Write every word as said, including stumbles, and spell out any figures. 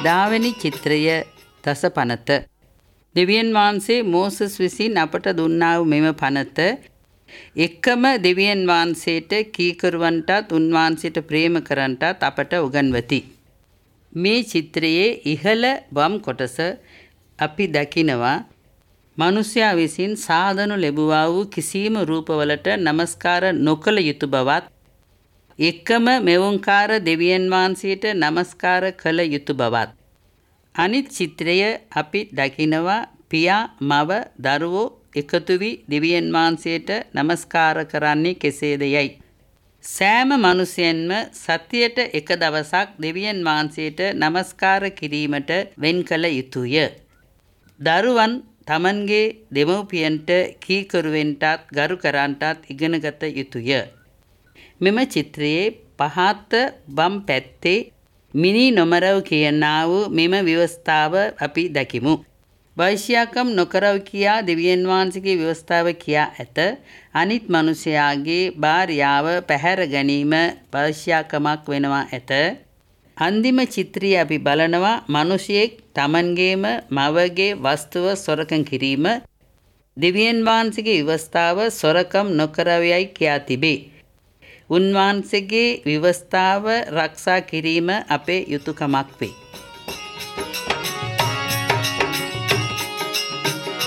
දාවෙනි චිත්‍රය දස පනත. දෙවියන් වහන්සේ මෝසස් විසින් අපට දුන්නා වූ මෙම පනත එකම දෙවියන් වහන්සේට කීකරුවන්ටත් උන්වහන්සේට ප්‍රේම කරන්ටත් අපට උගන්වති. මේ චිත්‍රයේ ඉහළ වම් කොටස අපි දකිනවා මනුෂ්‍යයා විසින් සාදනු ලැබුවා වූ කිසියම් රූපවලට නමස්කාර නොකළ යුතු බවත් එකම මෙවුන්කාර දෙවියන් වහන්සේට නමස්කාර කළ යුතු බවත්. අනිත් චිත්‍රය අපි දකිනවා පියා මව දරුවෝ එකතු වී දෙවියන් වහන්සේට නමස්කාර කරන්නේ කෙසේද යයි. සෑම මිනිසෙන්ම සතියට එක දවසක් දෙවියන් වහන්සේට නමස්කාර කිරීමට වෙන් කළ යුතුය. දරුවන් තමන්ගේ දෙමව්පියන්ට කීකරුවෙන්ටත් ගරු කරන්ටත් ඉගෙනගත යුතුය. මෙම චිත්‍රයේ පහත වම් පැත්තේ මිනි නොමරව කියනා වූ මෙම ව්‍යවස්ථාව අපි දකිමු. වෛශ්‍යකම් නොකරව කියා දෙවියන් වහන්සේගේ ව්‍යවස්ථාව කියා ඇත. අනිත් මිනිසයාගේ භාර්යාව පැහැර ගැනීම වෛශ්‍යකමක් වෙනවා ඇත. අන්තිම චිත්‍රය අපි බලනවා මිනිසෙක් තමන්ගේම මවගේ වස්තුව සොරකම් කිරීම දෙවියන් වහන්සේගේ ව්‍යවස්ථාව සොරකම් නොකරවයයි කියා තිබේ. උන්වහන්සේගේ ව්‍යවස්ථාව ආරක්ෂා කිරීම අපේ යුතුයකමක් වේ.